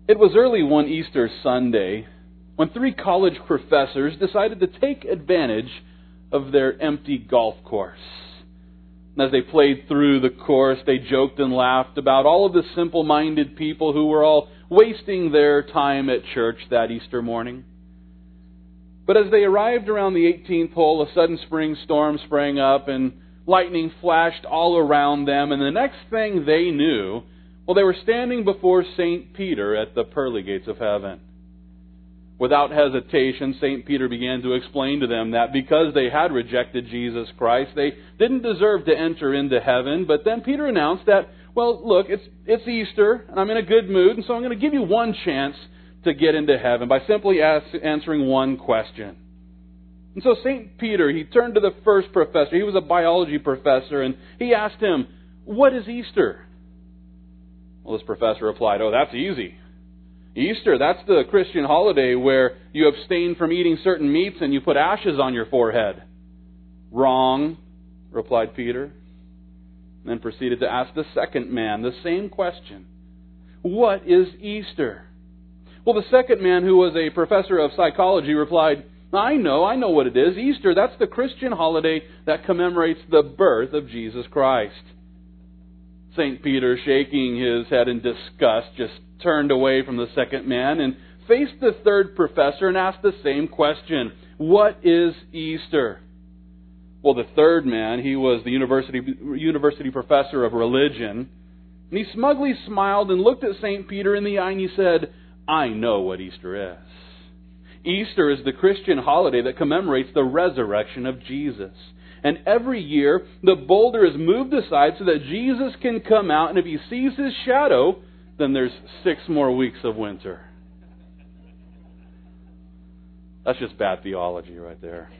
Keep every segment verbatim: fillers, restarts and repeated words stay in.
It was early one Easter Sunday when three college professors decided to take advantage of their empty golf course. And as they played through the course, they joked and laughed about all of the simple-minded people who were all wasting their time at church that Easter morning. But as they arrived around the eighteenth hole, a sudden spring storm sprang up and lightning flashed all around them, and the next thing they knew, well, they were standing before Saint Peter at the pearly gates of heaven. Without hesitation, Saint Peter began to explain to them that because they had rejected Jesus Christ, they didn't deserve to enter into heaven. But then Peter announced that, well, look, it's it's Easter, and I'm in a good mood, and so I'm going to give you one chance to get into heaven by simply ask, answering one question. And so Saint Peter, he turned to the first professor. He was a biology professor, and he asked him, "What is Easter?" Well, this professor replied, "Oh, that's easy. Easter, that's the Christian holiday where you abstain from eating certain meats and you put ashes on your forehead." "Wrong," replied Peter. And then proceeded to ask the second man the same question. "What is Easter?" Well, the second man, who was a professor of psychology, replied, I know, I know what it is. Easter, that's the Christian holiday that commemorates the birth of Jesus Christ." Saint Peter, shaking his head in disgust, just turned away from the second man and faced the third professor and asked the same question. "What is Easter?" Well, the third man, he was the university university professor of religion, and he smugly smiled and looked at Saint Peter in the eye and he said, "I know what Easter is. Easter is the Christian holiday that commemorates the resurrection of Jesus. And every year, the boulder is moved aside so that Jesus can come out, and if he sees his shadow, then there's six more weeks of winter." That's just bad theology right there.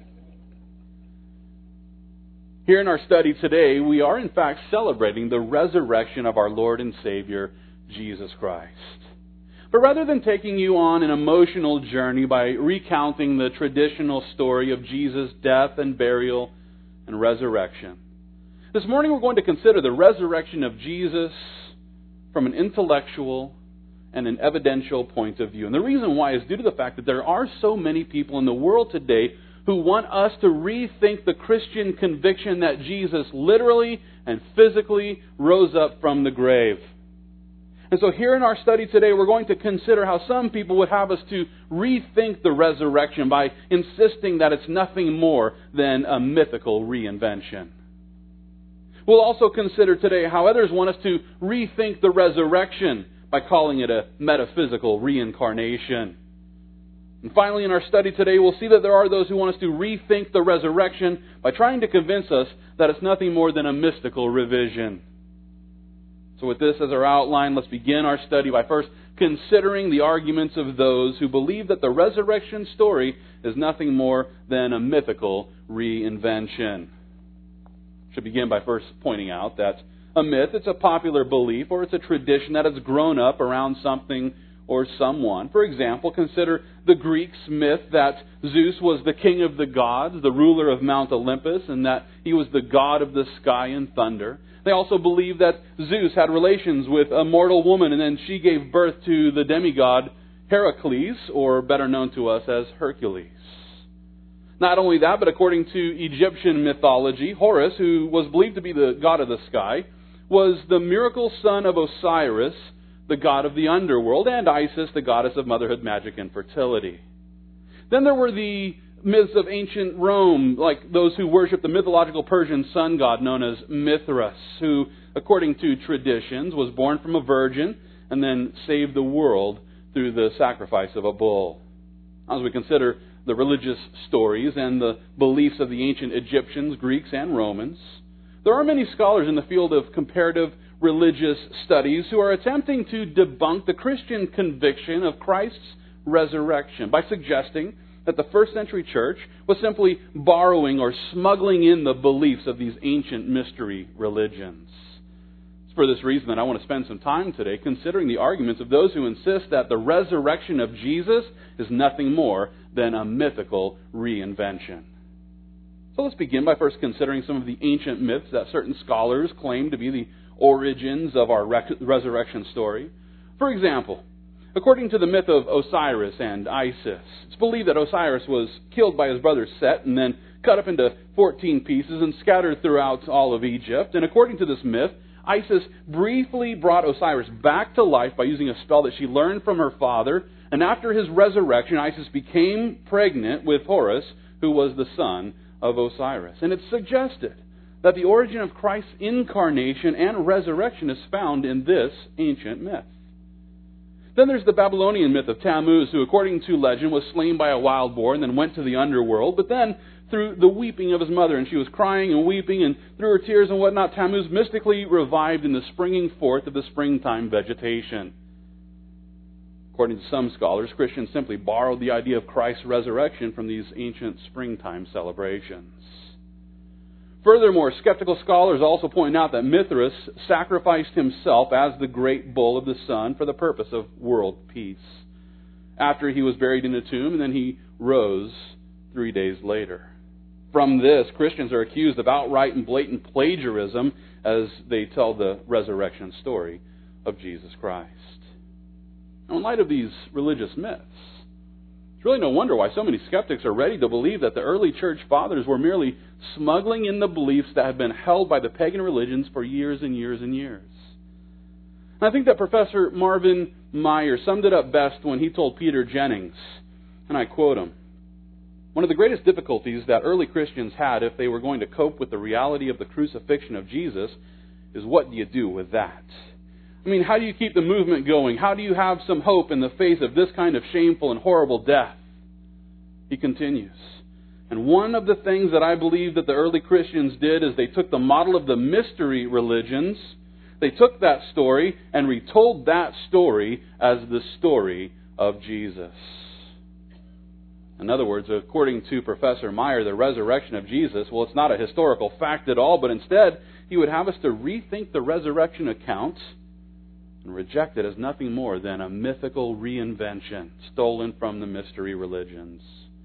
Here in our study today, we are in fact celebrating the resurrection of our Lord and Savior, Jesus Christ. But rather than taking you on an emotional journey by recounting the traditional story of Jesus' death and burial and resurrection, this morning we're going to consider the resurrection of Jesus from an intellectual and an evidential point of view. And the reason why is due to the fact that there are so many people in the world today who want us to rethink the Christian conviction that Jesus literally and physically rose up from the grave. And so here in our study today, we're going to consider how some people would have us to rethink the resurrection by insisting that it's nothing more than a mythical reinvention. We'll also consider today how others want us to rethink the resurrection by calling it a metaphysical reincarnation. And finally, in our study today, we'll see that there are those who want us to rethink the resurrection by trying to convince us that it's nothing more than a mystical revision. So with this as our outline, let's begin our study by first considering the arguments of those who believe that the resurrection story is nothing more than a mythical reinvention. I should begin by first pointing out that a myth, it's a popular belief or it's a tradition that has grown up around something or someone. For example, consider the Greeks' myth that Zeus was the king of the gods, the ruler of Mount Olympus, and that he was the god of the sky and thunder. They also believe that Zeus had relations with a mortal woman, and then she gave birth to the demigod Heracles, or better known to us as Hercules. Not only that, but according to Egyptian mythology, Horus, who was believed to be the god of the sky, was the miracle son of Osiris, the god of the underworld, and Isis, the goddess of motherhood, magic, and fertility. Then there were the myths of ancient Rome, like those who worship the mythological Persian sun god known as Mithras, who, according to traditions, was born from a virgin and then saved the world through the sacrifice of a bull. As we consider the religious stories and the beliefs of the ancient Egyptians, Greeks, and Romans, there are many scholars in the field of comparative religious studies who are attempting to debunk the Christian conviction of Christ's resurrection by suggesting that the first century church was simply borrowing or smuggling in the beliefs of these ancient mystery religions. It's for this reason that I want to spend some time today considering the arguments of those who insist that the resurrection of Jesus is nothing more than a mythical reinvention. So let's begin by first considering some of the ancient myths that certain scholars claim to be the origins of our rec- resurrection story. For example, According to the myth of Osiris and Isis, it's believed that Osiris was killed by his brother Set and then cut up into fourteen pieces and scattered throughout all of Egypt. And according to this myth, Isis briefly brought Osiris back to life by using a spell that she learned from her father. And after his resurrection, Isis became pregnant with Horus, who was the son of Osiris. And it's suggested that the origin of Christ's incarnation and resurrection is found in this ancient myth. Then there's the Babylonian myth of Tammuz, who, according to legend, was slain by a wild boar and then went to the underworld. But then, through the weeping of his mother, and she was crying and weeping, and through her tears and whatnot, Tammuz mystically revived in the springing forth of the springtime vegetation. According to some scholars, Christians simply borrowed the idea of Christ's resurrection from these ancient springtime celebrations. Furthermore, skeptical scholars also point out that Mithras sacrificed himself as the great bull of the sun for the purpose of world peace. After he was buried in a tomb, and then he rose three days later. From this, Christians are accused of outright and blatant plagiarism as they tell the resurrection story of Jesus Christ. Now, in light of these religious myths, it's really no wonder why so many skeptics are ready to believe that the early church fathers were merely smuggling in the beliefs that have been held by the pagan religions for years and years and years. And I think that Professor Marvin Meyer summed it up best when he told Peter Jennings, and I quote him, "One of the greatest difficulties that early Christians had if they were going to cope with the reality of the crucifixion of Jesus is what do you do with that? I mean, how do you keep the movement going? How do you have some hope in the face of this kind of shameful and horrible death?" He continues, "And one of the things that I believe that the early Christians did is they took the model of the mystery religions, they took that story and retold that story as the story of Jesus." In other words, according to Professor Meyer, the resurrection of Jesus, well, it's not a historical fact at all, but instead, he would have us to rethink the resurrection account and reject it as nothing more than a mythical reinvention stolen from the mystery religions.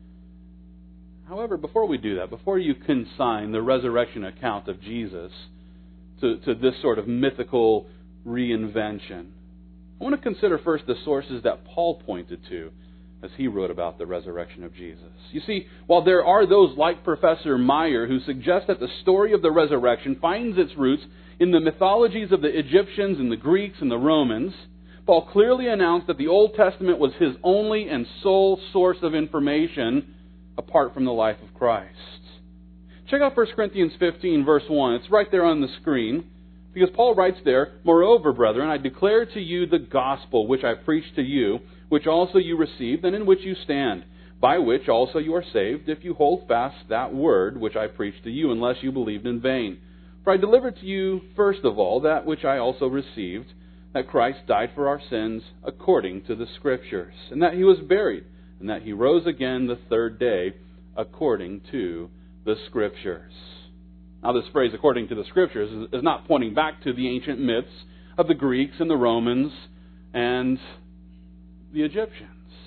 However, before we do that, before you consign the resurrection account of Jesus to, to this sort of mythical reinvention, I want to consider first the sources that Paul pointed to as he wrote about the resurrection of Jesus. You see, while there are those like Professor Meyer who suggest that the story of the resurrection finds its roots in the mythologies of the Egyptians and the Greeks and the Romans, Paul clearly announced that the Old Testament was his only and sole source of information apart from the life of Christ. Check out First Corinthians fifteen, verse one. It's right there on the screen. Because Paul writes there, "Moreover, brethren, I declare to you the gospel which I preached to you, which also you received, and in which you stand, by which also you are saved, if you hold fast that word which I preached to you, unless you believed in vain. For I delivered to you, first of all, that which I also received, that Christ died for our sins according to the Scriptures, and that he was buried, and that he rose again the third day according to the Scriptures." Now, this phrase, according to the Scriptures, is not pointing back to the ancient myths of the Greeks and the Romans and the Egyptians.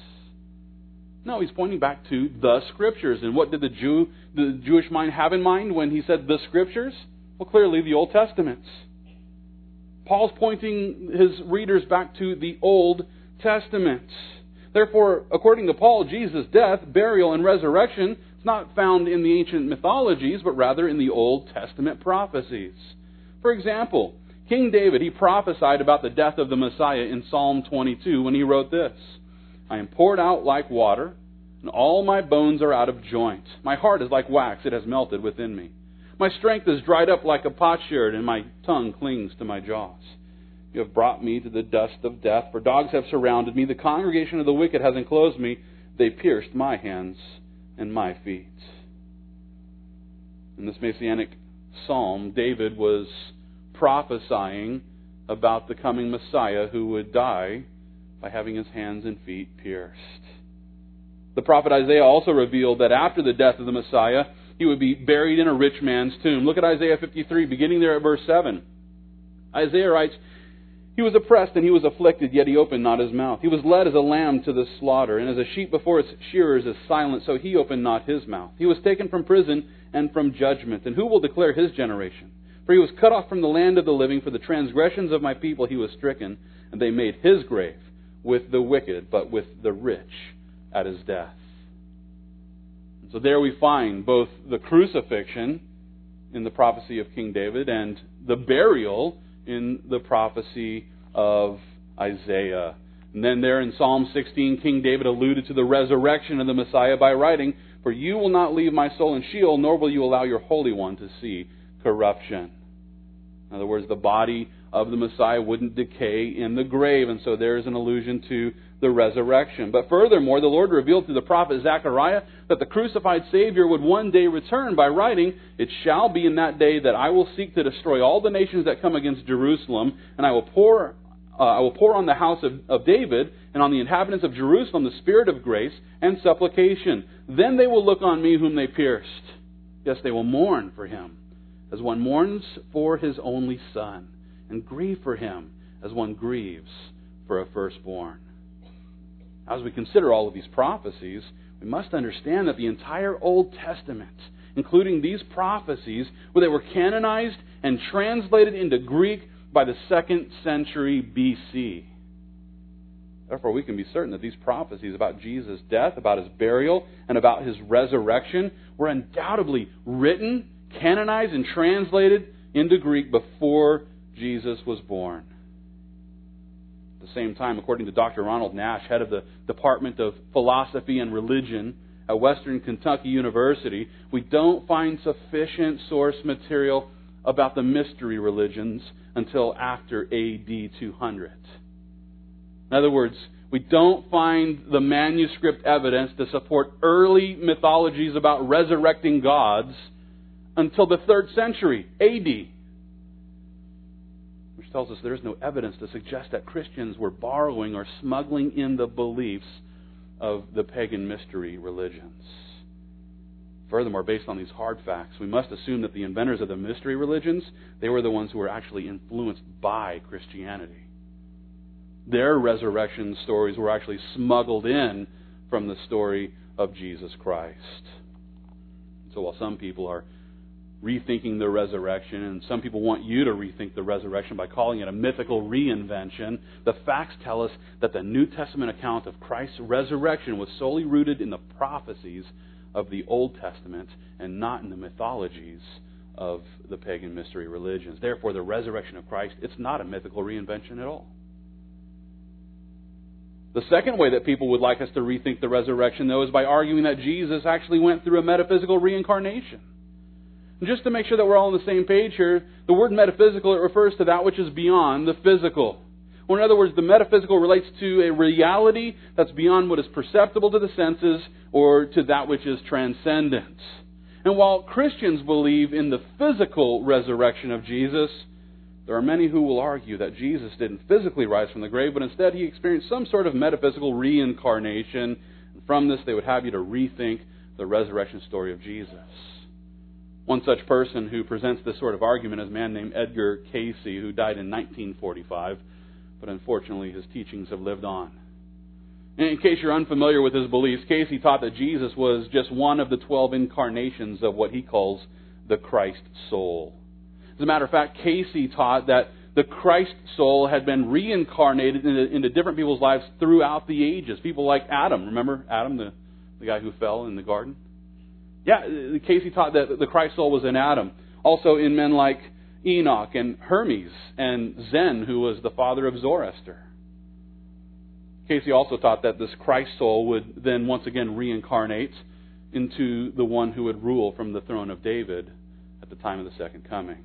No, he's pointing back to the Scriptures. And what did the Jew, the Jewish mind have in mind when he said the Scriptures? Well, clearly the Old Testament. Paul's pointing his readers back to the Old Testament. Therefore, according to Paul, Jesus' death, burial, and resurrection is not found in the ancient mythologies, but rather in the Old Testament prophecies. For example, King David, he prophesied about the death of the Messiah in Psalm twenty-two when he wrote this, "I am poured out like water, and all my bones are out of joint. My heart is like wax, it has melted within me. My strength is dried up like a potsherd, and my tongue clings to my jaws. You have brought me to the dust of death, for dogs have surrounded me. The congregation of the wicked has enclosed me. They pierced my hands and my feet." In this messianic psalm, David was prophesying about the coming Messiah who would die by having his hands and feet pierced. The prophet Isaiah also revealed that after the death of the Messiah, he would be buried in a rich man's tomb. Look at Isaiah fifty-three, beginning there at verse seven. Isaiah writes, "He was oppressed and he was afflicted, yet he opened not his mouth. He was led as a lamb to the slaughter, and as a sheep before its shearers is silent, so he opened not his mouth. He was taken from prison and from judgment. And who will declare his generation? For he was cut off from the land of the living. For the transgressions of my people he was stricken, and they made his grave with the wicked, but with the rich at his death. So there we find both the crucifixion in the prophecy of King David and the burial in the prophecy of Isaiah. And then there in Psalm sixteen, King David alluded to the resurrection of the Messiah by writing, "For you will not leave my soul in Sheol, nor will you allow your Holy One to see corruption." In other words, the body of the Messiah wouldn't decay in the grave, and so there is an allusion to the resurrection. But furthermore, the Lord revealed through the prophet Zechariah that the crucified Savior would one day return by writing, "It shall be in that day that I will seek to destroy all the nations that come against Jerusalem, and I will pour uh, I will pour on the house of, of David and on the inhabitants of Jerusalem the spirit of grace and supplication. Then they will look on me whom they pierced. Yes, they will mourn for him, as one mourns for his only son, and grieve for him as one grieves for a firstborn." As we consider all of these prophecies, we must understand that the entire Old Testament, including these prophecies, where they were canonized and translated into Greek by the second century B C. Therefore, we can be certain that these prophecies about Jesus' death, about his burial, and about his resurrection were undoubtedly written, canonized, and translated into Greek before Jesus was born. At the same time, according to Doctor Ronald Nash, head of the Department of Philosophy and Religion at Western Kentucky University, we don't find sufficient source material about the mystery religions until after A D two hundred. In other words, we don't find the manuscript evidence to support early mythologies about resurrecting gods until the third century A D, which tells us there is no evidence to suggest that Christians were borrowing or smuggling in the beliefs of the pagan mystery religions. Furthermore, based on these hard facts, we must assume that the inventors of the mystery religions, they were the ones who were actually influenced by Christianity. Their resurrection stories were actually smuggled in from the story of Jesus Christ. So while some people are rethinking the resurrection, and some people want you to rethink the resurrection by calling it a mythical reinvention, the facts tell us that the New Testament account of Christ's resurrection was solely rooted in the prophecies of the Old Testament and not in the mythologies of the pagan mystery religions. Therefore, the resurrection of Christ, it's not a mythical reinvention at all. The second way that people would like us to rethink the resurrection, though, is by arguing that Jesus actually went through a metaphysical reincarnation. And just to make sure that we're all on the same page here, the word metaphysical, it refers to that which is beyond the physical. Or in other words, the metaphysical relates to a reality that's beyond what is perceptible to the senses or to that which is transcendent. And while Christians believe in the physical resurrection of Jesus, there are many who will argue that Jesus didn't physically rise from the grave, but instead he experienced some sort of metaphysical reincarnation. And from this, they would have you to rethink the resurrection story of Jesus. One such person who presents this sort of argument is a man named Edgar Cayce, who died in nineteen forty-five. But unfortunately, his teachings have lived on. And in case you're unfamiliar with his beliefs, Cayce taught that Jesus was just one of the twelve incarnations of what he calls the Christ soul. As a matter of fact, Cayce taught that the Christ soul had been reincarnated into, into different people's lives throughout the ages. People like Adam. Remember Adam, the, the guy who fell in the garden? Yeah, Cayce taught that the Christ soul was in Adam. Also in men like Enoch and Hermes and Zen, who was the father of Zoroaster. Cayce also taught that this Christ soul would then once again reincarnate into the one who would rule from the throne of David at the time of the second coming.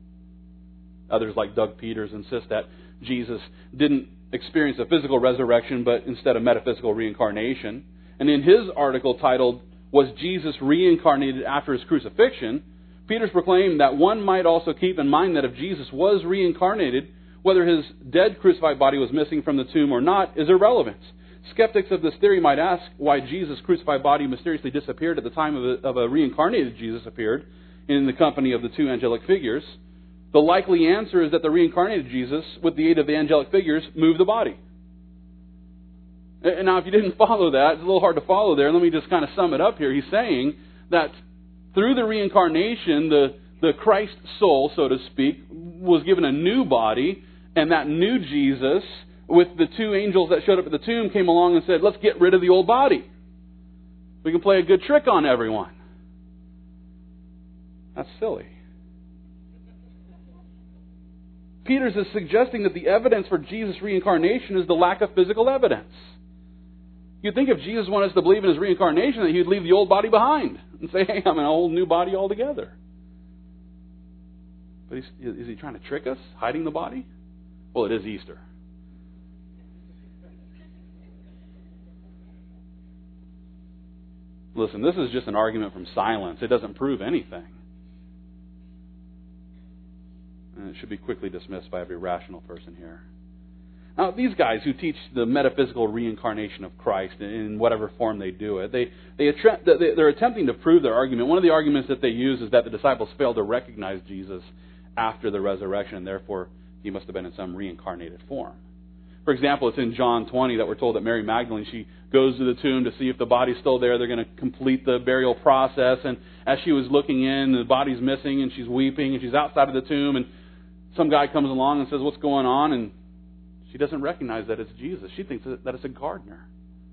Others like Doug Peters insist that Jesus didn't experience a physical resurrection, but instead a metaphysical reincarnation. And in his article titled, "Was Jesus Reincarnated After His Crucifixion?" Peters proclaimed that one might also keep in mind that if Jesus was reincarnated, whether his dead crucified body was missing from the tomb or not is irrelevant. Skeptics of this theory might ask why Jesus' crucified body mysteriously disappeared at the time of a, of a reincarnated Jesus appeared in the company of the two angelic figures. The likely answer is that the reincarnated Jesus, with the aid of the angelic figures, moved the body. And now, if you didn't follow that, it's a little hard to follow there. Let me just kind of sum it up here. He's saying that through the reincarnation, the, the Christ soul, so to speak, was given a new body, and that new Jesus with the two angels that showed up at the tomb came along and said, let's get rid of the old body. We can play a good trick on everyone. That's silly. Peter's is suggesting that the evidence for Jesus' reincarnation is the lack of physical evidence. You'd think if Jesus wanted us to believe in His reincarnation that He'd leave the old body behind and say, hey, I'm in a whole new body altogether. But he's, is He trying to trick us, hiding the body? Well, it is Easter. Listen, this is just an argument from silence. It doesn't prove anything. And it should be quickly dismissed by every rational person here. Now, these guys who teach the metaphysical reincarnation of Christ in whatever form they do it, they, they attempt, they're attempting to prove their argument. One of the arguments that they use is that the disciples failed to recognize Jesus after the resurrection, and therefore He must have been in some reincarnated form. For example, it's in John twenty that we're told that Mary Magdalene, she goes to the tomb to see if the body's still there. They're going to complete the burial process. And as she was looking in, the body's missing, and she's weeping, and she's outside of the tomb, and some guy comes along and says, what's going on? And she doesn't recognize that it's Jesus. She thinks that it's a gardener.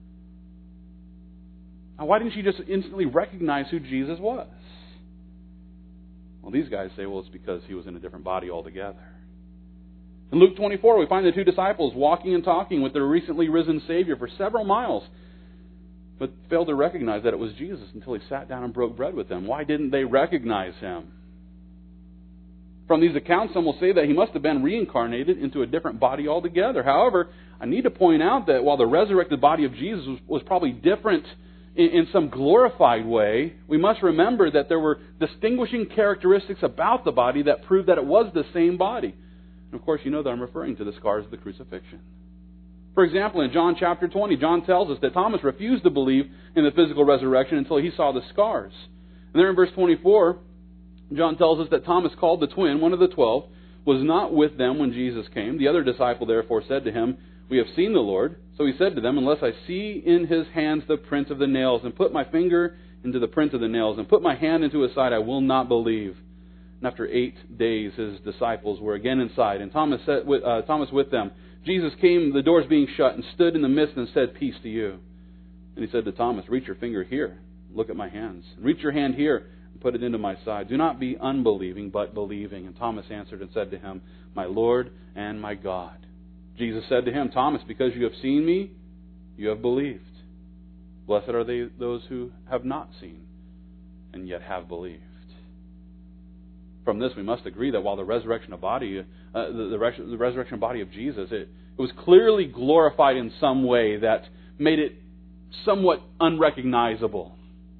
Now, why didn't she just instantly recognize who Jesus was? Well, these guys say, well, it's because He was in a different body altogether. In Luke twenty-four, we find the two disciples walking and talking with their recently risen Savior for several miles, but failed to recognize that it was Jesus until He sat down and broke bread with them. Why didn't they recognize Him? From these accounts, some will say that He must have been reincarnated into a different body altogether. However, I need to point out that while the resurrected body of Jesus was, was probably different in, in some glorified way, we must remember that there were distinguishing characteristics about the body that proved that it was the same body. And of course, you know that I'm referring to the scars of the crucifixion. For example, in John chapter twenty, John tells us that Thomas refused to believe in the physical resurrection until he saw the scars. And there in verse twenty-four, John tells us that Thomas, called the twin, one of the twelve, was not with them when Jesus came. The other disciple therefore said to him, we have seen the Lord. So he said to them, unless I see in His hands the print of the nails, and put my finger into the print of the nails, and put my hand into His side, I will not believe. And after eight days, His disciples were again inside, and Thomas, said, uh, Thomas with them. Jesus came, the doors being shut, and stood in the midst and said, peace to you. And He said to Thomas, reach your finger here. Look at my hands. Reach your hand here and put it into my side. Do not be unbelieving, but believing. And Thomas answered and said to Him, my Lord and my God. Jesus said to him, Thomas, because you have seen me, you have believed. Blessed are they those who have not seen and yet have believed. From this, we must agree that while the resurrection of body, uh, the, the, res- the resurrection body of Jesus, it, it was clearly glorified in some way that made it somewhat unrecognizable.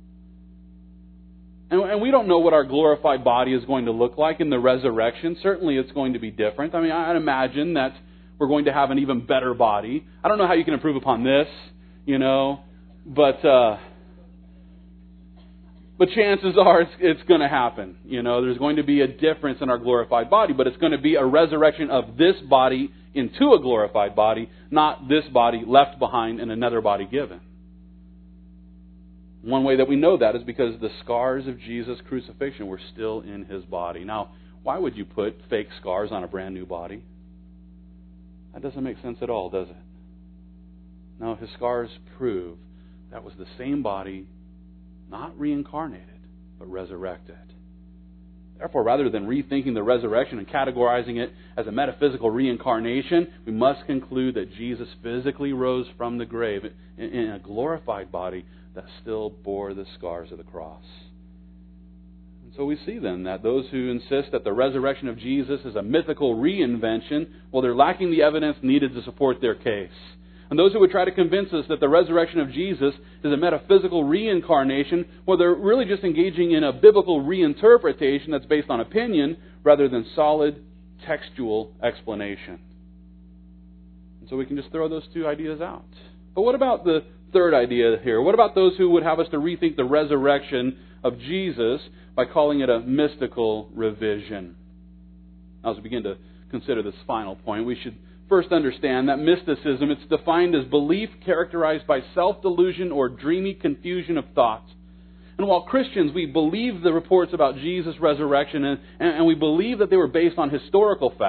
And, and we don't know what our glorified body is going to look like in the resurrection. Certainly, it's going to be different. I mean, I'd imagine that we're going to have an even better body. I don't know how you can improve upon this, you know, but. Uh, But chances are it's, it's going to happen. You know, there's going to be a difference in our glorified body, but it's going to be a resurrection of this body into a glorified body, not this body left behind and another body given. One way that we know that is because the scars of Jesus' crucifixion were still in His body. Now, why would you put fake scars on a brand new body? That doesn't make sense at all, does it? No, His scars prove that was the same body, not reincarnated, but resurrected. Therefore, rather than rethinking the resurrection and categorizing it as a metaphysical reincarnation, we must conclude that Jesus physically rose from the grave in a glorified body that still bore the scars of the cross. And so we see then that those who insist that the resurrection of Jesus is a mythical reinvention, well, they're lacking the evidence needed to support their case. And those who would try to convince us that the resurrection of Jesus is a metaphysical reincarnation, well, they're really just engaging in a biblical reinterpretation that's based on opinion rather than solid textual explanation. And so we can just throw those two ideas out. But what about the third idea here? What about those who would have us to rethink the resurrection of Jesus by calling it a mystical revision? As we begin to consider this final point, we should first understand that mysticism, it's defined as belief characterized by self-delusion or dreamy confusion of thought. And while Christians, we believe the reports about Jesus' resurrection and, and we believe that they were based on historical facts,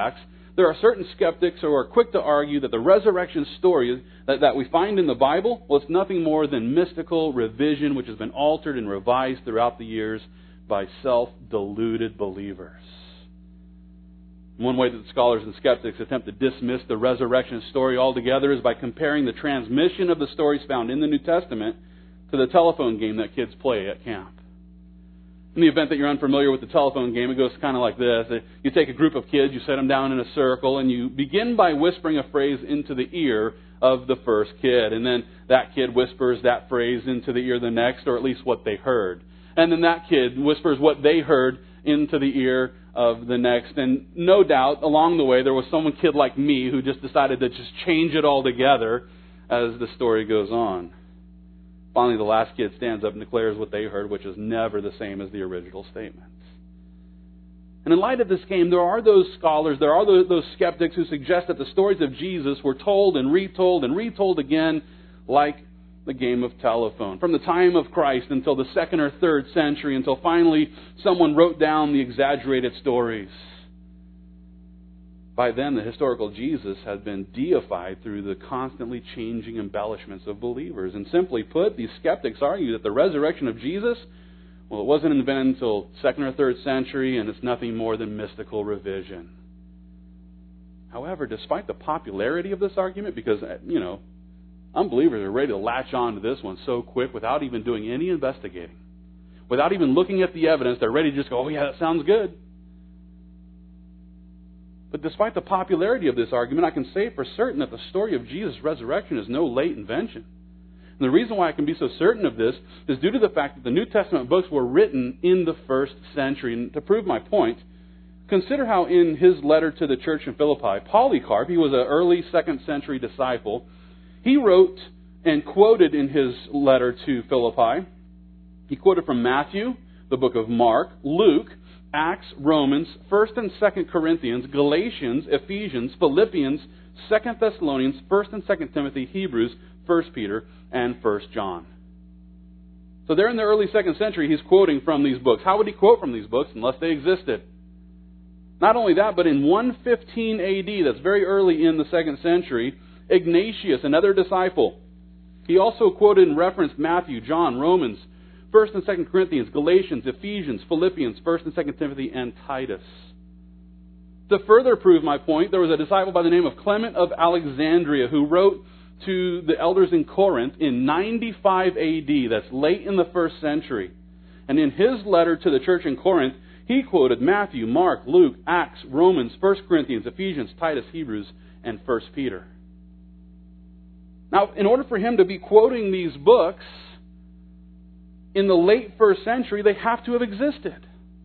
there are certain skeptics who are quick to argue that the resurrection story that, that we find in the Bible, well, it's nothing more than mystical revision which has been altered and revised throughout the years by self-deluded believers. One way that scholars and skeptics attempt to dismiss the resurrection story altogether is by comparing the transmission of the stories found in the New Testament to the telephone game that kids play at camp. In the event that you're unfamiliar with the telephone game, it goes kind of like this. You take a group of kids, you set them down in a circle, and you begin by whispering a phrase into the ear of the first kid. And then that kid whispers that phrase into the ear of the next, or at least what they heard. And then that kid whispers what they heard into the ear of the next. And no doubt, along the way, there was some kid like me who just decided to just change it all together as the story goes on. Finally, the last kid stands up and declares what they heard, which is never the same as the original statements. And in light of this game, there are those scholars, there are those, those skeptics who suggest that the stories of Jesus were told and retold and retold again like the game of telephone. From the time of Christ until the second or third century, until finally someone wrote down the exaggerated stories. By then, the historical Jesus had been deified through the constantly changing embellishments of believers. And simply put, these skeptics argue that the resurrection of Jesus, well, it wasn't invented until second or third century, and it's nothing more than mystical revision. However, despite the popularity of this argument, because, you know, unbelievers are ready to latch on to this one so quick without even doing any investigating. Without even looking at the evidence, they're ready to just go, oh yeah, that sounds good. But despite the popularity of this argument, I can say for certain that the story of Jesus' resurrection is no late invention. And the reason why I can be so certain of this is due to the fact that the New Testament books were written in the first century. And to prove my point, consider how in his letter to the church in Philippi, Polycarp, he was an early second century disciple, he wrote and quoted in his letter to Philippi, he quoted from Matthew, the book of Mark, Luke, Acts, Romans, First and Second Corinthians, Galatians, Ephesians, Philippians, Second Thessalonians, First and Second Timothy, Hebrews, First Peter, and First John. So there in the early second century, he's quoting from these books. How would he quote from these books unless they existed? Not only that, but in one fifteen A D, that's very early in the second century, Ignatius, another disciple, he also quoted and referenced Matthew, John, Romans, First and Second Corinthians, Galatians, Ephesians, Philippians, First and Second Timothy, and Titus. To further prove my point, there was a disciple by the name of Clement of Alexandria who wrote to the elders in Corinth in ninety-five A D. That's late in the first century. And in his letter to the church in Corinth, he quoted Matthew, Mark, Luke, Acts, Romans, First Corinthians, Ephesians, Titus, Hebrews, and First Peter. Now, in order for him to be quoting these books in the late first century, they have to have existed.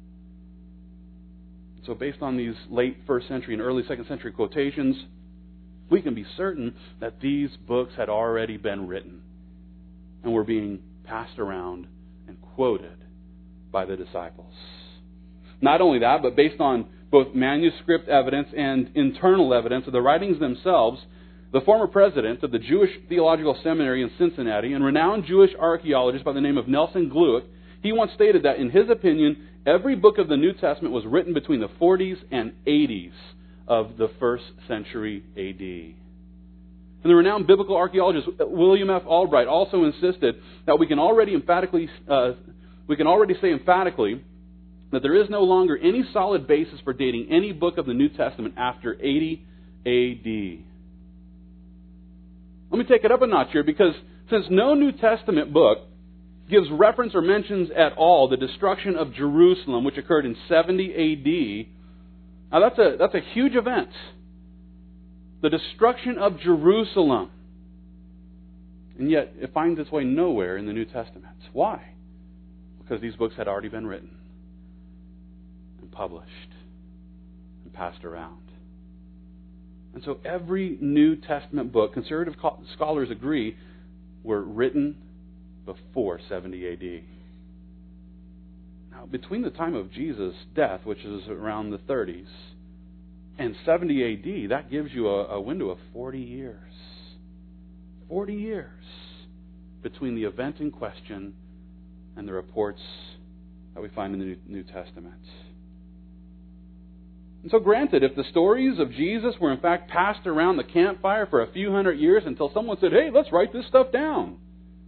So based on these late first century and early second century quotations, we can be certain that these books had already been written and were being passed around and quoted by the disciples. Not only that, but based on both manuscript evidence and internal evidence of the writings themselves, the former president of the Jewish Theological Seminary in Cincinnati and renowned Jewish archaeologist by the name of Nelson Glueck, he once stated that, in his opinion, every book of the New Testament was written between the forties and eighties of the first century A D. And the renowned biblical archaeologist William F. Albright also insisted that we can already emphatically, uh, we can already say emphatically that there is no longer any solid basis for dating any book of the New Testament after eighty A D. Let me take it up a notch here, because since no New Testament book gives reference or mentions at all the destruction of Jerusalem, which occurred in seventy A D, now that's a, that's a huge event. The destruction of Jerusalem. And yet it finds its way nowhere in the New Testament. Why? Because these books had already been written and published and passed around. And so every New Testament book, conservative scholars agree, were written before seventy A D. Now, between the time of Jesus' death, which is around the thirties, and seventy A D, that gives you a, a window of forty years. forty years between the event in question and the reports that we find in the New, New Testament. And so granted, if the stories of Jesus were in fact passed around the campfire for a few hundred years until someone said, hey, let's write this stuff down.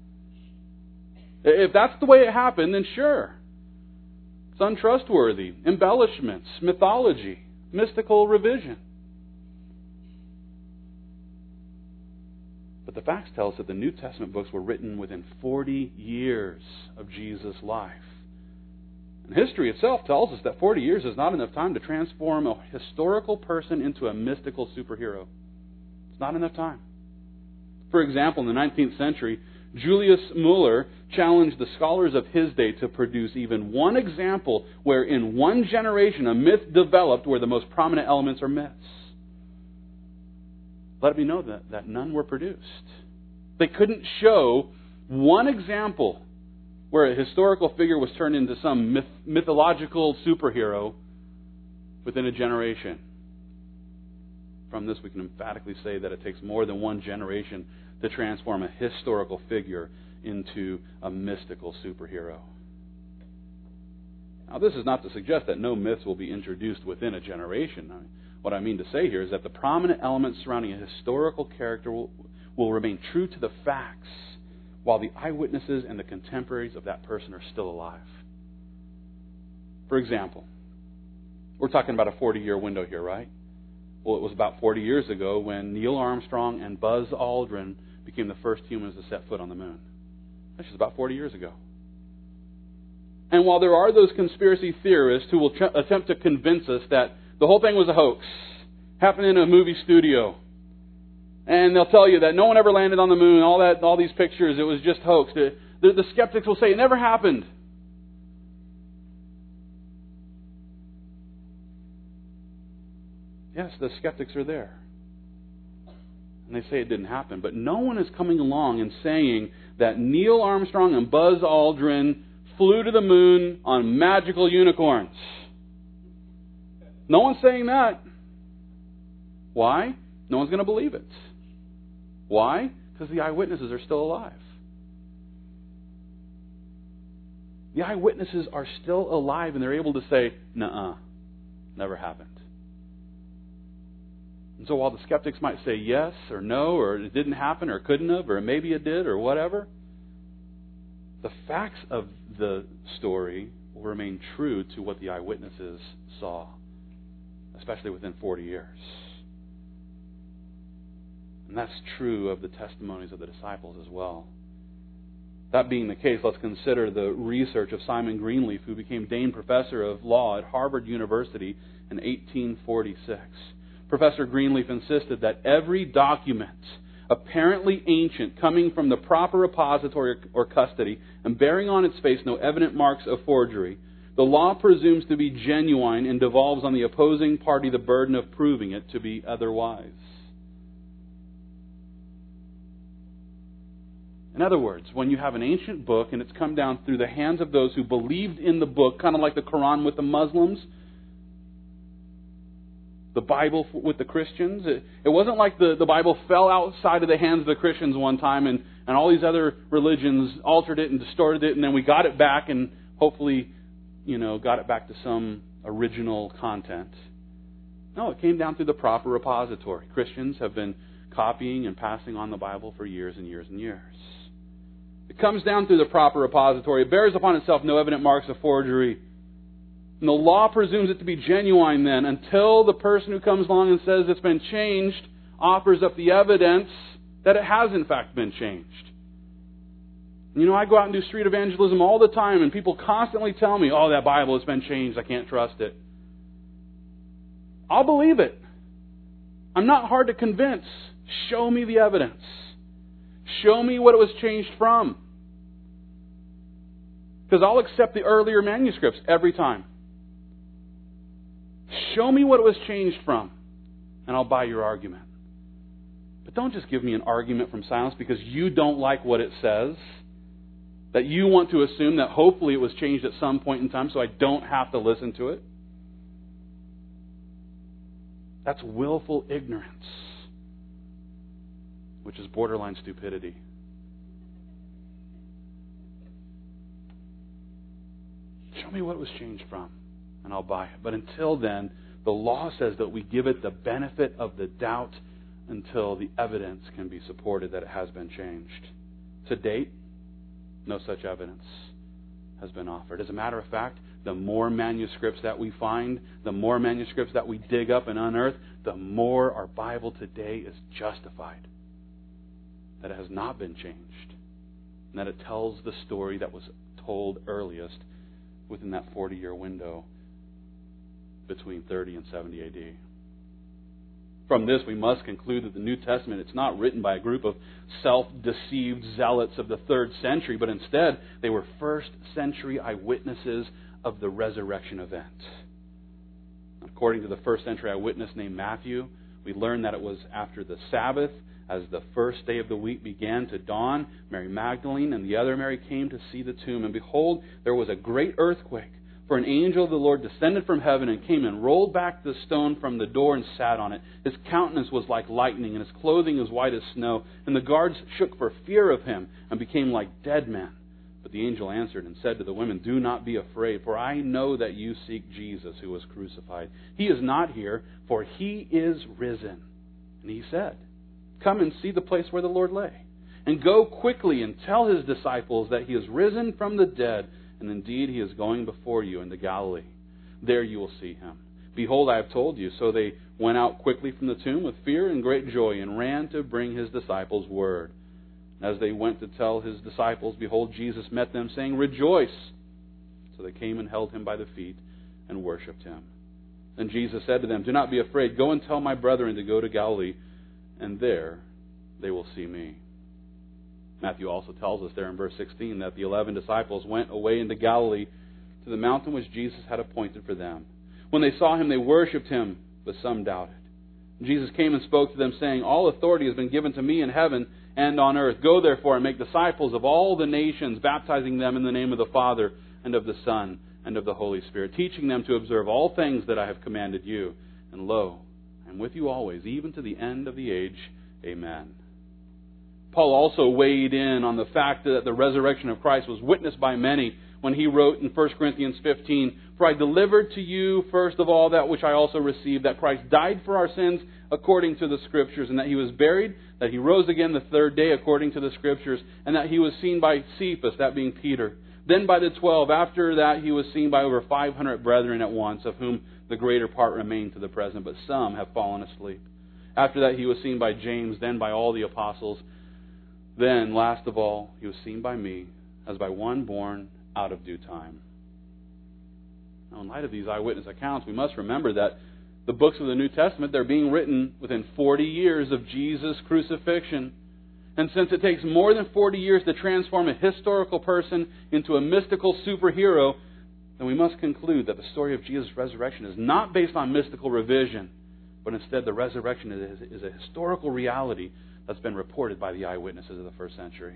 If that's the way it happened, then sure. It's untrustworthy. Embellishments, mythology, mystical revision. But the facts tell us that the New Testament books were written within forty years of Jesus' life. And history itself tells us that forty years is not enough time to transform a historical person into a mystical superhero. It's not enough time. For example, in the nineteenth century, Julius Müller challenged the scholars of his day to produce even one example where in one generation a myth developed where the most prominent elements are myths. Let me know that, that none were produced. They couldn't show one example where a historical figure was turned into some myth, mythological superhero within a generation. From this, we can emphatically say that it takes more than one generation to transform a historical figure into a mystical superhero. Now, this is not to suggest that no myths will be introduced within a generation. I mean, what I mean to say here is that the prominent elements surrounding a historical character will, will remain true to the facts, while the eyewitnesses and the contemporaries of that person are still alive. For example, we're talking about a forty-year window here, right? Well, it was about forty years ago when Neil Armstrong and Buzz Aldrin became the first humans to set foot on the moon. That's just about forty years ago. And while there are those conspiracy theorists who will ch- attempt to convince us that the whole thing was a hoax, happened in a movie studio, and they'll tell you that no one ever landed on the moon, all that, all these pictures, it was just hoax. The, the, the skeptics will say it never happened. Yes, the skeptics are there. And they say it didn't happen. But no one is coming along and saying that Neil Armstrong and Buzz Aldrin flew to the moon on magical unicorns. No one's saying that. Why? No one's going to believe it. Why? Because the eyewitnesses are still alive. The eyewitnesses are still alive and they're able to say, nuh-uh, never happened. And so while the skeptics might say yes or no, or it didn't happen or couldn't have, or maybe it did or whatever, the facts of the story will remain true to what the eyewitnesses saw, especially within forty years. And that's true of the testimonies of the disciples as well. That being the case, let's consider the research of Simon Greenleaf, who became Dane Professor of Law at Harvard University in eighteen forty-six. Professor Greenleaf insisted that every document, apparently ancient, coming from the proper repository or custody, and bearing on its face no evident marks of forgery, the law presumes to be genuine and devolves on the opposing party the burden of proving it to be otherwise. In other words, when you have an ancient book and it's come down through the hands of those who believed in the book, kind of like the Quran with the Muslims, the Bible with the Christians, it, it wasn't like the, the Bible fell outside of the hands of the Christians one time and, and all these other religions altered it and distorted it and then we got it back and hopefully, you know, got it back to some original content. No, it came down through the proper repository. Christians have been copying and passing on the Bible for years and years and years. It comes down through the proper repository. It bears upon itself no evident marks of forgery. And the law presumes it to be genuine then until the person who comes along and says it's been changed offers up the evidence that it has in fact been changed. You know, I go out and do street evangelism all the time and people constantly tell me, oh, that Bible has been changed, I can't trust it. I'll believe it. I'm not hard to convince. Show me the evidence. Show me what it was changed from. Because I'll accept the earlier manuscripts every time. Show me what it was changed from, and I'll buy your argument. But don't just give me an argument from silence because you don't like what it says, that you want to assume that hopefully it was changed at some point in time so I don't have to listen to it. That's willful ignorance, which is borderline stupidity. Show me what it was changed from, and I'll buy it. But until then, the law says that we give it the benefit of the doubt until the evidence can be supported that it has been changed. To date, no such evidence has been offered. As a matter of fact, the more manuscripts that we find, the more manuscripts that we dig up and unearth, the more our Bible today is justified that it has not been changed, and that it tells the story that was told earliest within that forty-year window between thirty and seventy A D. From this, we must conclude that the New Testament, it's not written by a group of self-deceived zealots of the third century, but instead, they were first century eyewitnesses of the resurrection event. According to the first century eyewitness named Matthew, we learn that it was after the Sabbath, as the first day of the week began to dawn, Mary Magdalene and the other Mary came to see the tomb. And behold, there was a great earthquake. For an angel of the Lord descended from heaven and came and rolled back the stone from the door and sat on it. His countenance was like lightning, and his clothing as white as snow. And the guards shook for fear of him and became like dead men. But the angel answered and said to the women, "Do not be afraid, for I know that you seek Jesus who was crucified. He is not here, for he is risen." And he said, "Come and see the place where the Lord lay. And go quickly and tell his disciples that he is risen from the dead, and indeed he is going before you into Galilee. There you will see him. Behold, I have told you." So they went out quickly from the tomb with fear and great joy, and ran to bring his disciples word. And as they went to tell his disciples, behold, Jesus met them, saying, "Rejoice!" So they came and held him by the feet and worshipped him. Then Jesus said to them, "Do not be afraid. Go and tell my brethren to go to Galilee, and there they will see me." Matthew also tells us there in verse sixteen that the eleven disciples went away into Galilee to the mountain which Jesus had appointed for them. When they saw him, they worshipped him, but some doubted. Jesus came and spoke to them, saying, "All authority has been given to me in heaven and on earth. Go therefore and make disciples of all the nations, baptizing them in the name of the Father and of the Son and of the Holy Spirit, teaching them to observe all things that I have commanded you. And lo, I am with you always, even to the end of the age. Amen." Paul also weighed in on the fact that the resurrection of Christ was witnessed by many when he wrote in First Corinthians fifteen, "For I delivered to you first of all that which I also received, that Christ died for our sins according to the Scriptures, and that he was buried, that he rose again the third day according to the Scriptures, and that he was seen by Cephas," that being Peter, "then by the twelve. After that he was seen by over five hundred brethren at once, of whom the greater part remain to the present, but some have fallen asleep. After that he was seen by James, then by all the apostles. Then, last of all, he was seen by me, as by one born out of due time." Now, in light of these eyewitness accounts, we must remember that the books of the New Testament, they're being written within forty years of Jesus' crucifixion. And since it takes more than forty years to transform a historical person into a mystical superhero, then we must conclude that the story of Jesus' resurrection is not based on mystical revision, but instead the resurrection is, is a historical reality that's been reported by the eyewitnesses of the first century.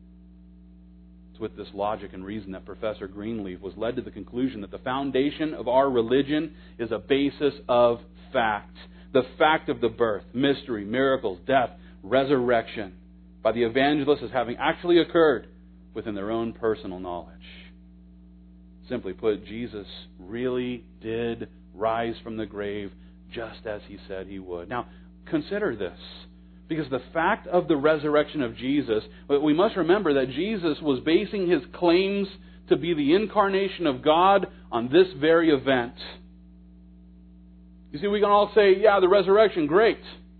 It's with this logic and reason that Professor Greenleaf was led to the conclusion that the foundation of our religion is a basis of fact. The fact of the birth, mystery, miracles, death, resurrection by the evangelists as having actually occurred within their own personal knowledge. Simply put, Jesus really did rise from the grave just as he said he would. Now, consider this. Because the fact of the resurrection of Jesus, we must remember that Jesus was basing his claims to be the incarnation of God on this very event. You see, we can all say, yeah, the resurrection, great.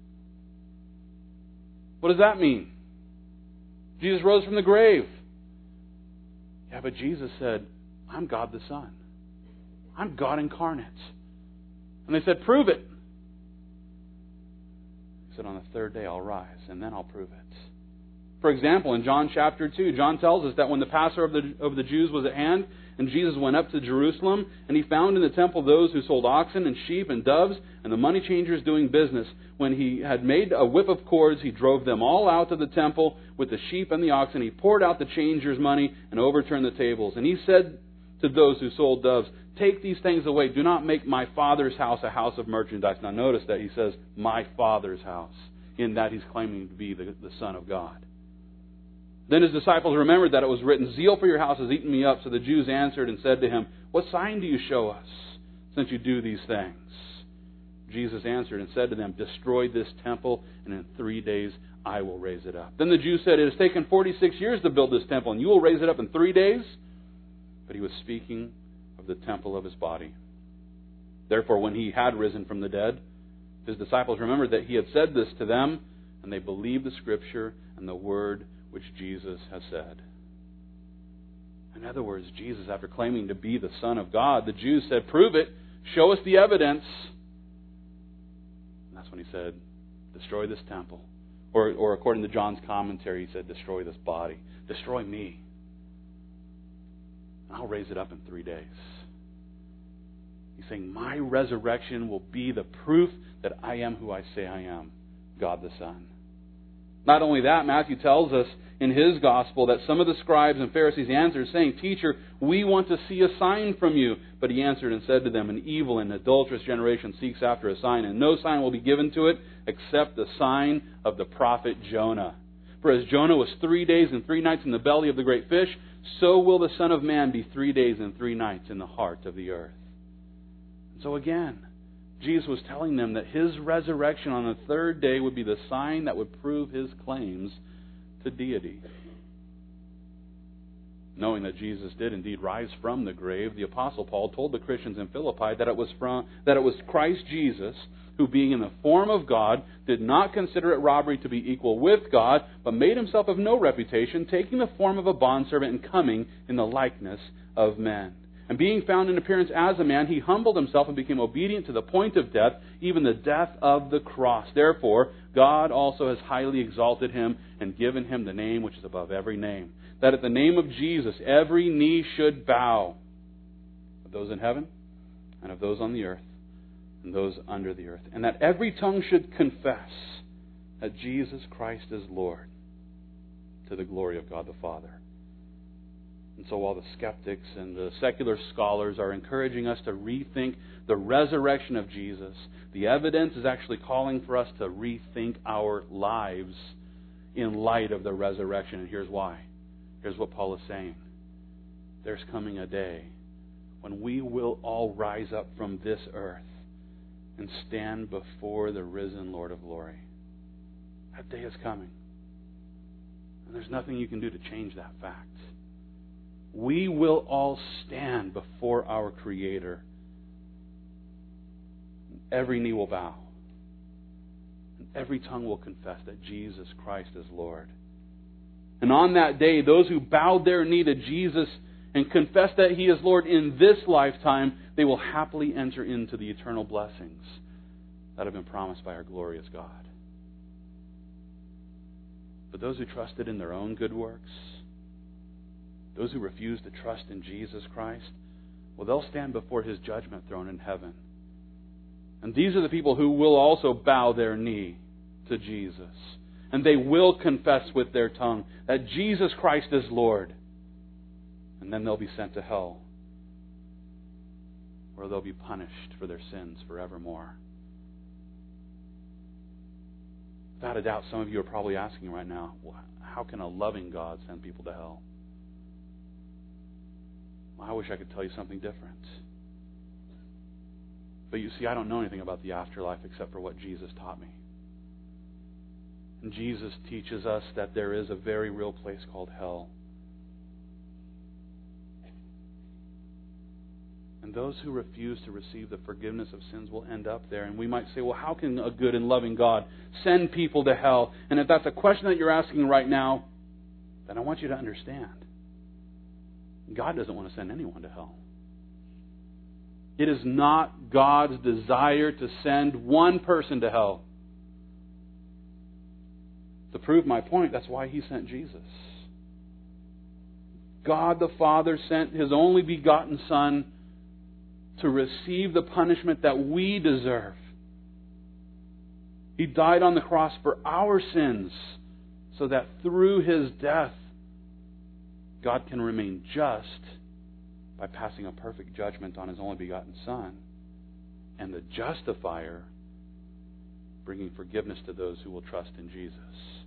What does that mean? Jesus rose from the grave. Yeah, but Jesus said, "I'm God the Son. I'm God incarnate." And they said, "Prove it." He said, "On the third day I'll rise, and then I'll prove it." For example, in John chapter two, John tells us that when the Passover of the, of the Jews was at hand, and Jesus went up to Jerusalem, and he found in the temple those who sold oxen and sheep and doves, and the money changers doing business. When he had made a whip of cords, he drove them all out of the temple with the sheep and the oxen. He poured out the changers' money and overturned the tables. And he said to those who sold doves, "Take these things away. Do not make my Father's house a house of merchandise." Now notice that he says, "my Father's house," in that he's claiming to be the, the Son of God. Then his disciples remembered that it was written, "Zeal for your house has eaten me up." So the Jews answered and said to him, "What sign do you show us, since you do these things?" Jesus answered and said to them, "Destroy this temple, and in three days I will raise it up." Then the Jews said, "It has taken forty-six years to build this temple, and you will raise it up in three days?" But he was speaking of the temple of his body. Therefore, when he had risen from the dead, his disciples remembered that he had said this to them, and they believed the Scripture and the word which Jesus has said. In other words, Jesus, after claiming to be the Son of God, the Jews said, "Prove it. Show us the evidence." And that's when he said, "Destroy this temple." Or, or according to John's commentary, he said, "Destroy this body. Destroy me. And I'll raise it up in three days." He's saying, my resurrection will be the proof that I am who I say I am, God the Son. Not only that, Matthew tells us in his gospel that some of the scribes and Pharisees answered, saying, "Teacher, we want to see a sign from you." But he answered and said to them, "An evil and adulterous generation seeks after a sign, and no sign will be given to it except the sign of the prophet Jonah. For as Jonah was three days and three nights in the belly of the great fish, so will the Son of Man be three days and three nights in the heart of the earth." So again, Jesus was telling them that his resurrection on the third day would be the sign that would prove his claims to deity. Knowing that Jesus did indeed rise from the grave, the Apostle Paul told the Christians in Philippi that it was from that it was Christ Jesus who, being in the form of God, did not consider it robbery to be equal with God, but made himself of no reputation, taking the form of a bondservant and coming in the likeness of men. And being found in appearance as a man, he humbled himself and became obedient to the point of death, even the death of the cross. Therefore, God also has highly exalted him and given him the name which is above every name, that at the name of Jesus every knee should bow, of those in heaven and of those on the earth and those under the earth, and that every tongue should confess that Jesus Christ is Lord, to the glory of God the Father. And so while the skeptics and the secular scholars are encouraging us to rethink the resurrection of Jesus, the evidence is actually calling for us to rethink our lives in light of the resurrection. And here's why. Here's what Paul is saying. There's coming a day when we will all rise up from this earth and stand before the risen Lord of glory. That day is coming. And there's nothing you can do to change that fact. We will all stand before our Creator. Every knee will bow. And every tongue will confess that Jesus Christ is Lord. And on that day, those who bowed their knee to Jesus and confessed that He is Lord in this lifetime, they will happily enter into the eternal blessings that have been promised by our glorious God. But those who trusted in their own good works, those who refuse to trust in Jesus Christ, well, they'll stand before His judgment throne in heaven. And these are the people who will also bow their knee to Jesus. And they will confess with their tongue that Jesus Christ is Lord. And then they'll be sent to hell, where they'll be punished for their sins forevermore. Without a doubt, some of you are probably asking right now, well, how can a loving God send people to hell? I wish I could tell you something different. But you see, I don't know anything about the afterlife except for what Jesus taught me. And Jesus teaches us that there is a very real place called hell. And those who refuse to receive the forgiveness of sins will end up there. And we might say, well, how can a good and loving God send people to hell? And if that's a question that you're asking right now, then I want you to understand. God doesn't want to send anyone to hell. It is not God's desire to send one person to hell. To prove my point, that's why He sent Jesus. God the Father sent His only begotten Son to receive the punishment that we deserve. He died on the cross for our sins so that through His death, God can remain just by passing a perfect judgment on His only begotten Son, and the justifier bringing forgiveness to those who will trust in Jesus.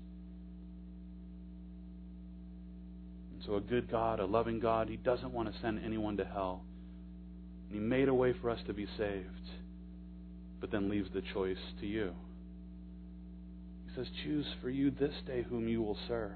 And so a good God, a loving God, He doesn't want to send anyone to hell. And He made a way for us to be saved. but then leaves the choice to you. He says, choose for you this day whom you will serve.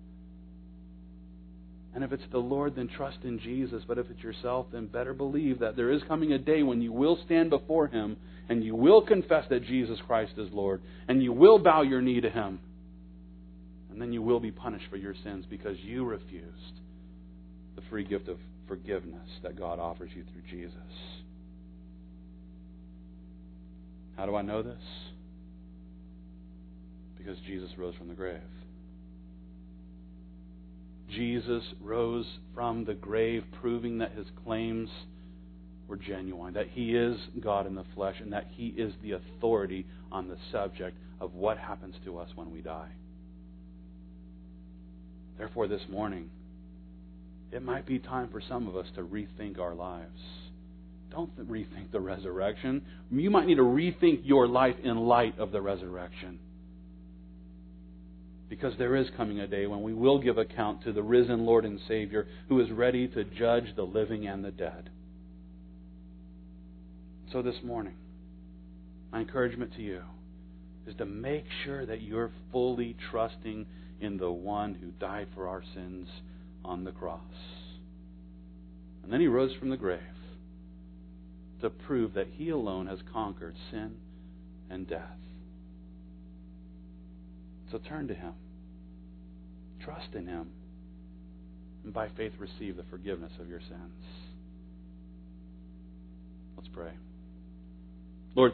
And if it's the Lord, then trust in Jesus. But if it's yourself, then better believe that there is coming a day when you will stand before Him and you will confess that Jesus Christ is Lord, and you will bow your knee to Him. And then you will be punished for your sins because you refused the free gift of forgiveness that God offers you through Jesus. How do I know this? Because Jesus rose from the grave. Jesus rose from the grave, proving that His claims were genuine, that He is God in the flesh, and that He is the authority on the subject of what happens to us when we die. Therefore, this morning, it might be time for some of us to rethink our lives. Don't rethink the resurrection. You might need to rethink your life in light of the resurrection. Because there is coming a day when we will give account to the risen Lord and Savior who is ready to judge the living and the dead. So this morning, my encouragement to you is to make sure that you're fully trusting in the one who died for our sins on the cross. And then He rose from the grave to prove that He alone has conquered sin and death. So turn to Him. Trust in Him. And by faith receive the forgiveness of your sins. Let's pray.